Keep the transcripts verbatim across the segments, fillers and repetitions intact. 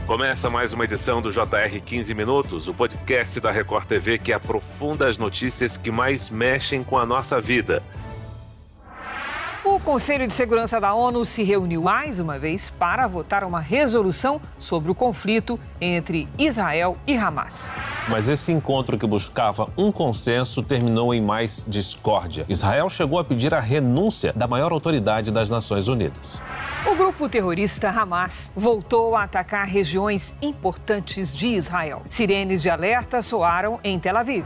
Começa mais uma edição do J R quinze Minutos, o podcast da Record T V que aprofunda as notícias que mais mexem com a nossa vida. O Conselho de Segurança da ONU se reuniu mais uma vez para votar uma resolução sobre o conflito entre Israel e Hamas. Mas esse encontro que buscava um consenso terminou em mais discórdia. Israel chegou a pedir a renúncia da maior autoridade das Nações Unidas. O grupo terrorista Hamas voltou a atacar regiões importantes de Israel. Sirenes de alerta soaram em Tel Aviv.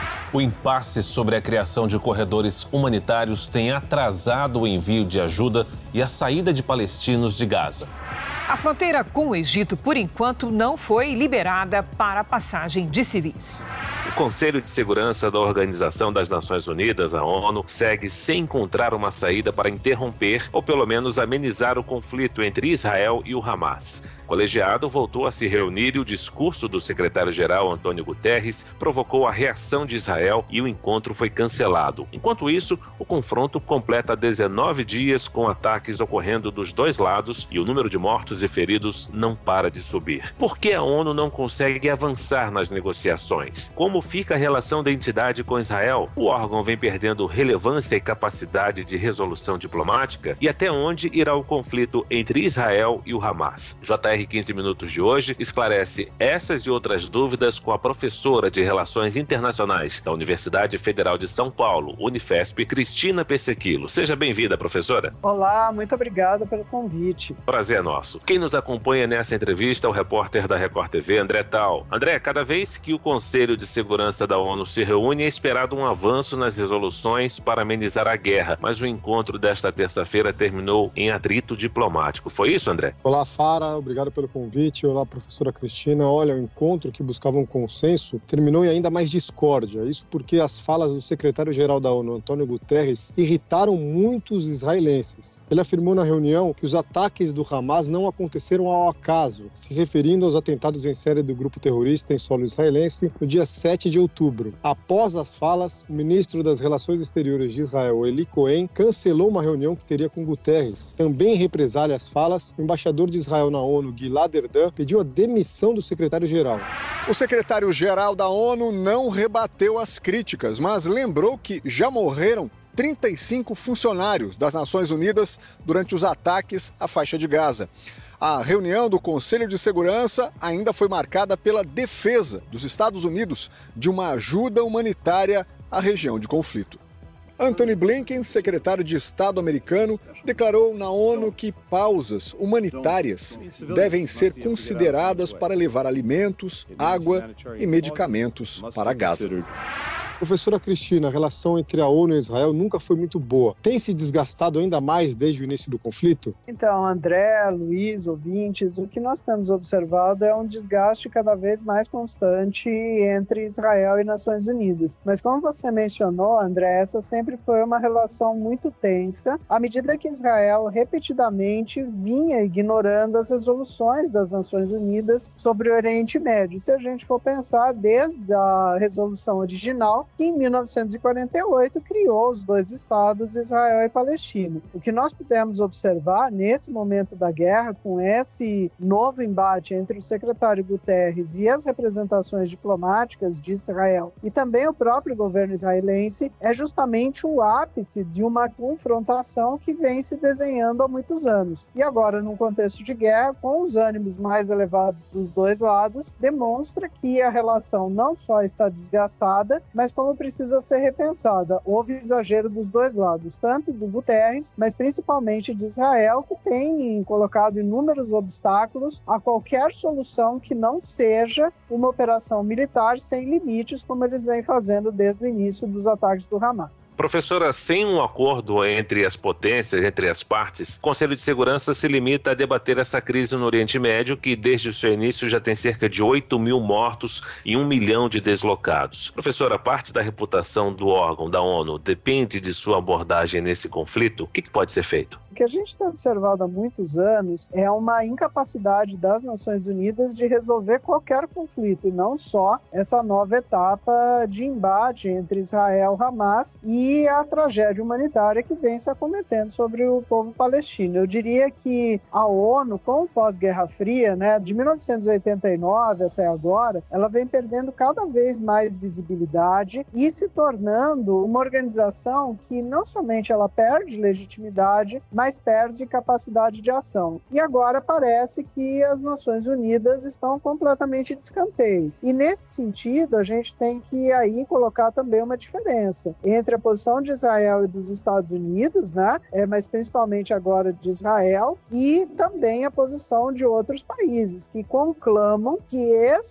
O impasse sobre a criação de corredores humanitários tem atrasado o envio de ajuda e a saída de palestinos de Gaza. A fronteira com o Egito, por enquanto, não foi liberada para a passagem de civis. O Conselho de Segurança da Organização das Nações Unidas, a ONU, segue sem encontrar uma saída para interromper ou pelo menos amenizar o conflito entre Israel e o Hamas. O colegiado voltou a se reunir e o discurso do secretário-geral Antônio Guterres provocou a reação de Israel e o encontro foi cancelado. Enquanto isso, o confronto completa dezenove dias com ataques ocorrendo dos dois lados e o número de mortos e feridos não para de subir. Por que a ONU não consegue avançar nas negociações? Como fica a relação da entidade com Israel? O órgão vem perdendo relevância e capacidade de resolução diplomática? E até onde irá o conflito entre Israel e o Hamas? J R quinze Minutos de hoje esclarece essas e outras dúvidas com a professora de Relações Internacionais da Universidade Federal de São Paulo, Unifesp, Cristina Pessequilo. Seja bem-vinda, professora. Olá, muito obrigada pelo convite. Prazer é nosso. Quem nos acompanha nessa entrevista é o repórter da Record T V, André Tal. André, cada vez que o Conselho de Segurança da ONU se reúne, é esperado um avanço nas resoluções para amenizar a guerra, mas o encontro desta terça-feira terminou em atrito diplomático. Foi isso, André? Olá, Fara. Obrigado pelo convite. Olá, professora Cristina. Olha, o encontro que buscava um consenso terminou em ainda mais discórdia. Isso porque as falas do secretário-geral da ONU, Antônio Guterres, irritaram muitos israelenses. Ele afirmou na reunião que os ataques do Hamas não aconteceram ao acaso, se referindo aos atentados em série do grupo terrorista em solo israelense no dia sete de outubro. Após as falas, o ministro das Relações Exteriores de Israel, Eli Cohen, cancelou uma reunião que teria com Guterres. Também em represália às falas, o embaixador de Israel na ONU, Gilad Erdan, pediu a demissão do secretário-geral. O secretário-geral da ONU não rebateu as críticas, mas lembrou que já morreram trinta e cinco funcionários das Nações Unidas durante os ataques à faixa de Gaza. A reunião do Conselho de Segurança ainda foi marcada pela defesa dos Estados Unidos de uma ajuda humanitária à região de conflito. Antony Blinken, secretário de Estado americano, declarou na ONU que pausas humanitárias devem ser consideradas para levar alimentos, água e medicamentos para Gaza. Professora Cristina, a relação entre a ONU e Israel nunca foi muito boa. Tem se desgastado ainda mais desde o início do conflito? Então, André, Luiz, ouvintes, o que nós temos observado é um desgaste cada vez mais constante entre Israel e Nações Unidas. Mas como você mencionou, André, essa sempre foi uma relação muito tensa, à medida que Israel repetidamente vinha ignorando as resoluções das Nações Unidas sobre o Oriente Médio. Se a gente for pensar desde a resolução original, que em mil novecentos e quarenta e oito criou os dois estados, Israel e Palestina. O que nós pudemos observar nesse momento da guerra, com esse novo embate entre o secretário Guterres e as representações diplomáticas de Israel e também o próprio governo israelense, é justamente o ápice de uma confrontação que vem se desenhando há muitos anos. E agora, num contexto de guerra, com os ânimos mais elevados dos dois lados, demonstra que a relação não só está desgastada, mas como precisa ser repensada. Houve exagero dos dois lados, tanto do Guterres, mas principalmente de Israel, que tem colocado inúmeros obstáculos a qualquer solução que não seja uma operação militar sem limites, como eles vêm fazendo desde o início dos ataques do Hamas. Professora, sem um acordo entre as potências, entre as partes, o Conselho de Segurança se limita a debater essa crise no Oriente Médio, que desde o seu início já tem cerca de oito mil mortos e um milhão de deslocados. Professora, parte da reputação do órgão, da ONU, depende de sua abordagem nesse conflito? O que pode ser feito? O que a gente tem observado há muitos anos é uma incapacidade das Nações Unidas de resolver qualquer conflito, e não só essa nova etapa de embate entre Israel e Hamas e a tragédia humanitária que vem se acometendo sobre o povo palestino. Eu diria que a ONU, com o pós-Guerra Fria, né, de mil novecentos e oitenta e nove até agora, ela vem perdendo cada vez mais visibilidade e se tornando uma organização que não somente ela perde legitimidade, mas perde capacidade de ação. E agora parece que as Nações Unidas estão completamente de escanteio. E nesse sentido, a gente tem que aí colocar também uma diferença entre a posição de Israel e dos Estados Unidos, né, é, mas principalmente agora de Israel, e também a posição de outros países que conclamam que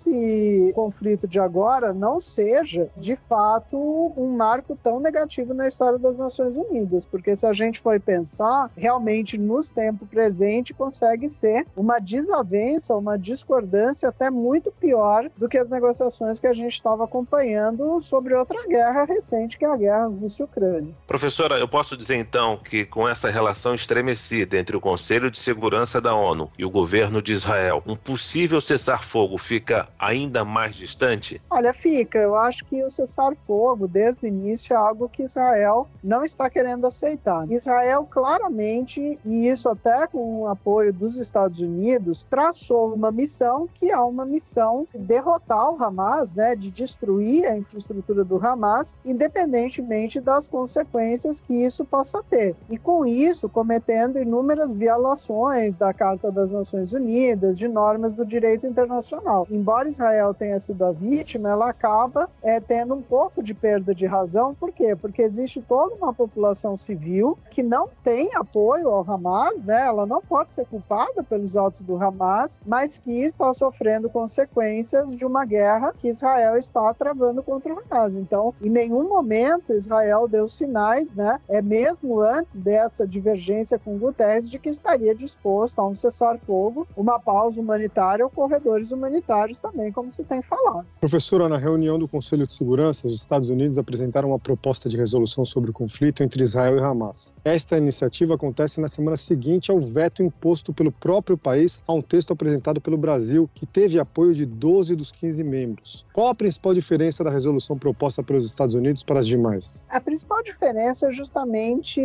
esse conflito de agora não seja, de fato, um marco tão negativo na história das Nações Unidas, porque se a gente for pensar, realmente nos tempos presentes consegue ser uma desavença, uma discordância até muito pior do que as negociações que a gente estava acompanhando sobre outra guerra recente, que é a guerra Rússia-Ucrânia. Professora, eu posso dizer então que com essa relação estremecida entre o Conselho de Segurança da ONU e o governo de Israel, um possível cessar-fogo fica ainda mais distante? Olha, fica. Eu acho que o cessar-fogo, desde o início, é algo que Israel não está querendo aceitar. Israel claramente, e isso até com o apoio dos Estados Unidos, traçou uma missão que é uma missão de derrotar o Hamas, né, de destruir a infraestrutura do Hamas, independentemente das consequências que isso possa ter. E com isso, cometendo inúmeras violações da Carta das Nações Unidas, de normas do direito internacional. Embora Israel tenha sido a vítima, ela acaba é, tendo um pouco de perda de razão. Por quê? Porque existe toda uma população civil que não tem apoio ao Hamas, né? Ela não pode ser culpada pelos atos do Hamas, mas que está sofrendo consequências de uma guerra que Israel está travando contra o Hamas. Então, em nenhum momento Israel deu sinais, né? É mesmo antes dessa divergência com Guterres, de que estaria disposto a um cessar-fogo, uma pausa humanitária ou corredores humanitários também, como se tem falado. Professora, na reunião do Conselho de Segurança, os Estados Unidos apresentaram uma proposta de resolução sobre o conflito entre Israel e Hamas. Esta iniciativa acontece na semana seguinte ao veto imposto pelo próprio país a um texto apresentado pelo Brasil, que teve apoio de doze dos quinze membros. Qual a principal diferença da resolução proposta pelos Estados Unidos para as demais? A principal diferença é justamente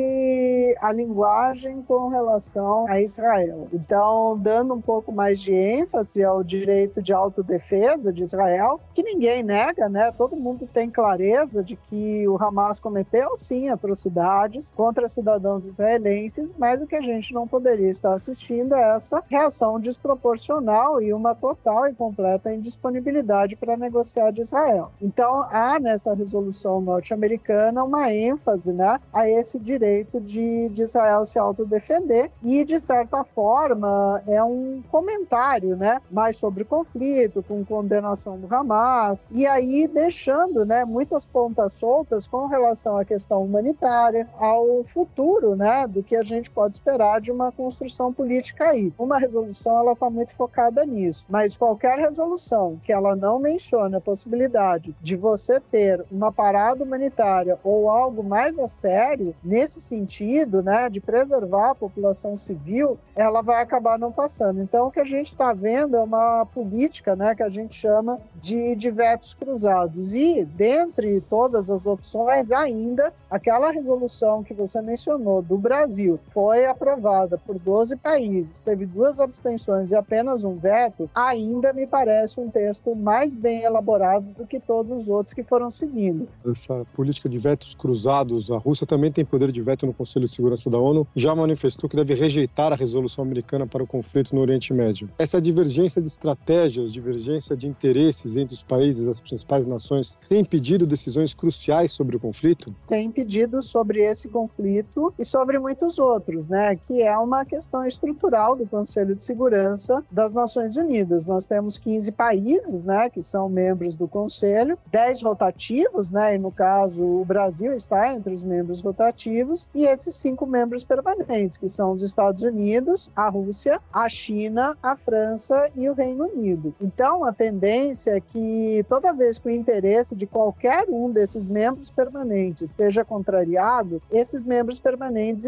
a linguagem com relação a Israel. Então, dando um pouco mais de ênfase ao direito de autodefesa de Israel, que ninguém nega, né? Todo mundo tem clareza de que o Hamas cometeu, sim, atrocidades contra cidadãos israelenses, mas o que a gente não poderia estar assistindo é essa reação desproporcional e uma total e completa indisponibilidade para negociar de Israel. Então, há nessa resolução norte-americana uma ênfase, né, a esse direito de, de Israel se autodefender e, de certa forma, é um comentário, né, mais sobre o conflito, com condenação do Hamas, e aí deixando, né, muitas pontas soltas com relação à questão humanitária, ao futuro, né, do que a gente pode esperar de uma construção política aí. Uma resolução, ela está muito focada nisso, mas qualquer resolução que ela não mencione a possibilidade de você ter uma parada humanitária ou algo mais a sério, nesse sentido, né, de preservar a população civil, ela vai acabar não passando. Então, o que a gente está vendo é uma política, né, que a gente chama de, de vetos cruzados. E, dentre todas as opções, ainda, aquela resolução que você mencionou do Brasil foi aprovada por doze países, teve duas abstenções e apenas um veto, ainda me parece um texto mais bem elaborado do que todos os outros que foram seguindo. Essa política de vetos cruzados, a Rússia também tem poder de veto no Conselho de Segurança da ONU, já manifestou que deve rejeitar a resolução americana para o conflito no Oriente Médio. Essa divergência de estratégias, divergência de interesses entre os países, as principais nações, tem impedido decisões cruciais sobre o conflito? Tem impedido sobre esse conflito e sobre muitos outros, né? Que é uma questão estrutural do Conselho de Segurança das Nações Unidas. Nós temos quinze países, né, que são membros do Conselho, dez rotativos, né, e no caso o Brasil está entre os membros rotativos, e esses cinco membros permanentes, que são os Estados Unidos, a Rússia, a China, a França e o Reino Unido. Então, a tendência é que toda vez que o interesse de qualquer um desses membros permanentes seja contrariado, esses membros permanentes irão exercer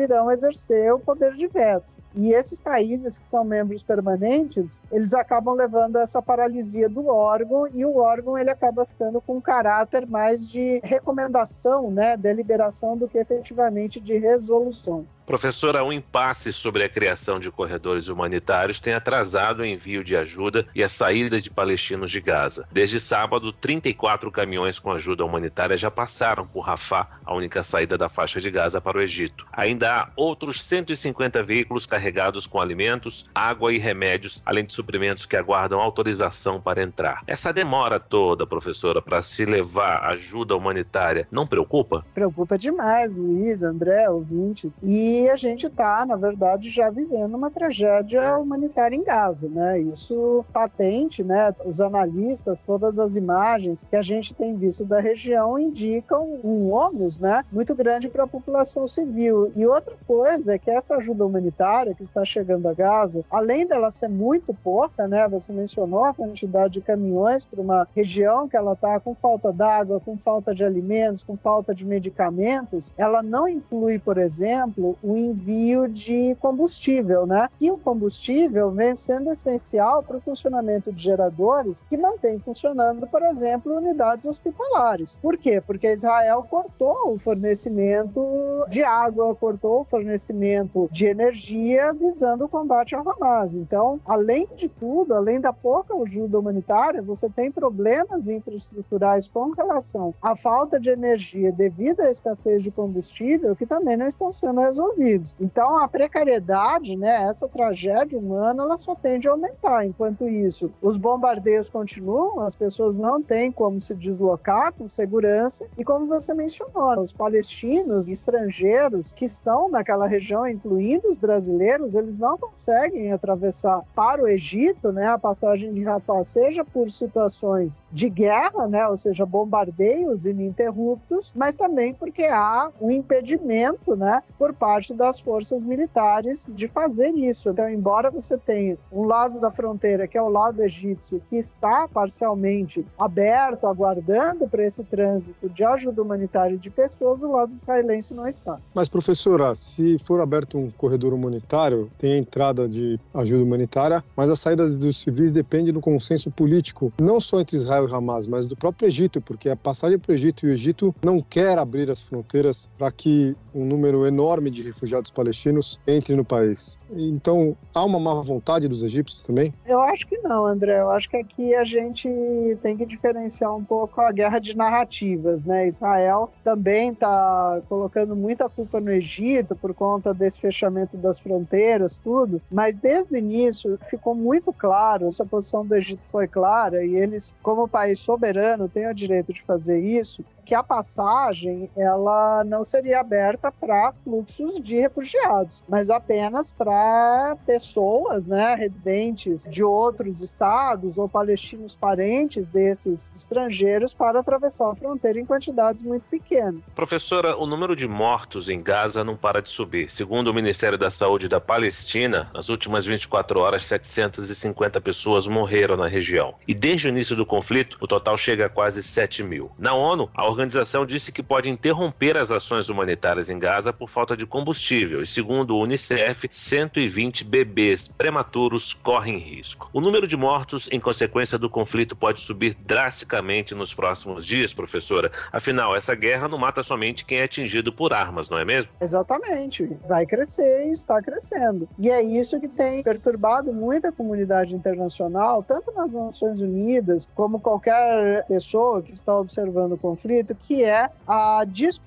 exercer o poder de veto. E esses países que são membros permanentes, eles acabam levando essa paralisia do órgão, e o órgão ele acaba ficando com um caráter mais de recomendação, né, deliberação, do que efetivamente de resolução. Professora, um impasse sobre a criação de corredores humanitários tem atrasado o envio de ajuda e a saída de palestinos de Gaza. Desde sábado, trinta e quatro caminhões com ajuda humanitária já passaram por Rafah, a única saída da faixa de Gaza para o Egito. Ainda há outros cento e cinquenta veículos carregados com alimentos, água e remédios, além de suprimentos que aguardam autorização para entrar. Essa demora toda, professora, para se levar ajuda humanitária, não preocupa? Preocupa demais, Luiz, André, ouvintes. E E a gente está, na verdade, já vivendo uma tragédia humanitária em Gaza, né? Isso patente, né? Os analistas, todas as imagens que a gente tem visto da região indicam um ônus, né, muito grande para a população civil. E outra coisa é que essa ajuda humanitária que está chegando a Gaza, além dela ser muito pouca, né? Você mencionou a quantidade de caminhões para uma região que ela está com falta d'água, com falta de alimentos, com falta de medicamentos, ela não inclui, por exemplo, o envio de combustível, né? E o combustível vem sendo essencial para o funcionamento de geradores que mantém funcionando, por exemplo, unidades hospitalares. Por quê? Porque Israel cortou o fornecimento de água, cortou o fornecimento de energia visando o combate ao Hamas. Então, além de tudo, além da pouca ajuda humanitária, você tem problemas infraestruturais com relação à falta de energia devido à escassez de combustível que também não estão sendo resolvidos. Então, a precariedade, né, essa tragédia humana, ela só tende a aumentar. Enquanto isso, os bombardeios continuam, as pessoas não têm como se deslocar com segurança. E como você mencionou, os palestinos estrangeiros que estão naquela região, incluindo os brasileiros, eles não conseguem atravessar para o Egito, né, a passagem de Rafah, seja por situações de guerra, né, ou seja, bombardeios ininterruptos, mas também porque há um impedimento, né, por parte das forças militares de fazer isso. Então, embora você tenha um lado da fronteira, que é o lado egípcio, que está parcialmente aberto, aguardando para esse trânsito de ajuda humanitária de pessoas, o lado israelense não está. Mas, professora, se for aberto um corredor humanitário, tem a entrada de ajuda humanitária, mas a saída dos civis depende do consenso político, não só entre Israel e Hamas, mas do próprio Egito, porque a passagem para o Egito e o Egito não quer abrir as fronteiras para que um número enorme de refugiados palestinos entre no país. Então, há uma má vontade dos egípcios também? Eu acho que não, André. Eu acho que aqui a gente tem que diferenciar um pouco a guerra de narrativas, né? Israel também está colocando muita culpa no Egito por conta desse fechamento das fronteiras, tudo, mas desde o início ficou muito claro, essa posição do Egito foi clara, e eles, como país soberano, têm o direito de fazer isso, que a passagem ela não seria aberta para fluxos de refugiados, mas apenas para pessoas, né, residentes de outros estados ou palestinos parentes desses estrangeiros para atravessar a fronteira em quantidades muito pequenas. Professora, o número de mortos em Gaza não para de subir. Segundo o Ministério da Saúde da Palestina, nas últimas vinte e quatro horas, setecentas e cinquenta pessoas morreram na região. E desde o início do conflito, o total chega a quase sete mil. Na ONU, a A organização disse que pode interromper as ações humanitárias em Gaza por falta de combustível e, segundo o Unicef, cento e vinte bebês prematuros correm risco. O número de mortos em consequência do conflito pode subir drasticamente nos próximos dias, professora. Afinal, essa guerra não mata somente quem é atingido por armas, não é mesmo? Exatamente. Vai crescer e está crescendo. E é isso que tem perturbado muito a comunidade internacional, tanto nas Nações Unidas, como qualquer pessoa que está observando o conflito, que é a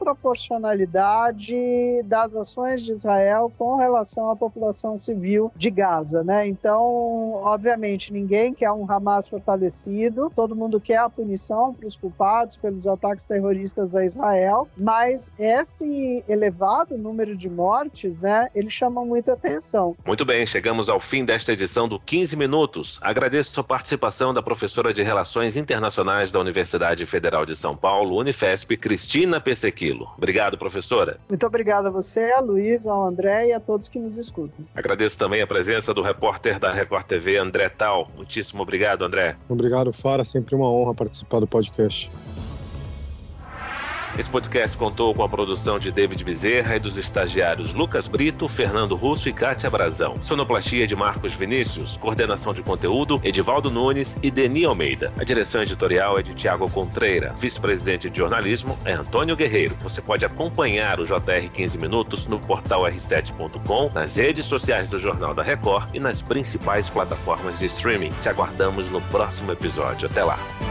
desproporcionalidade das ações de Israel com relação à população civil de Gaza, né? Então, obviamente, ninguém quer um Hamas fortalecido, todo mundo quer a punição para os culpados pelos ataques terroristas a Israel, mas esse elevado número de mortes, né, ele chama muita atenção. Muito bem, chegamos ao fim desta edição do quinze Minutos. Agradeço a participação da professora de Relações Internacionais da Universidade Federal de São Paulo, Unifesp, Cristina Pessequilo. Obrigado, professora. Muito obrigada a você, a Luísa, ao André e a todos que nos escutam. Agradeço também a presença do repórter da Record T V, André Tal. Muitíssimo obrigado, André. Obrigado, Fara. Sempre uma honra participar do podcast. Esse podcast contou com a produção de David Bezerra e dos estagiários Lucas Brito, Fernando Russo e Kátia Brazão. Sonoplastia de Marcos Vinícius, coordenação de conteúdo Edivaldo Nunes e Deni Almeida. A direção editorial é de Tiago Contreira. Vice-presidente de jornalismo é Antônio Guerreiro. Você pode acompanhar o J R quinze Minutos no portal r sete ponto com, nas redes sociais do Jornal da Record e nas principais plataformas de streaming. Te aguardamos no próximo episódio. Até lá!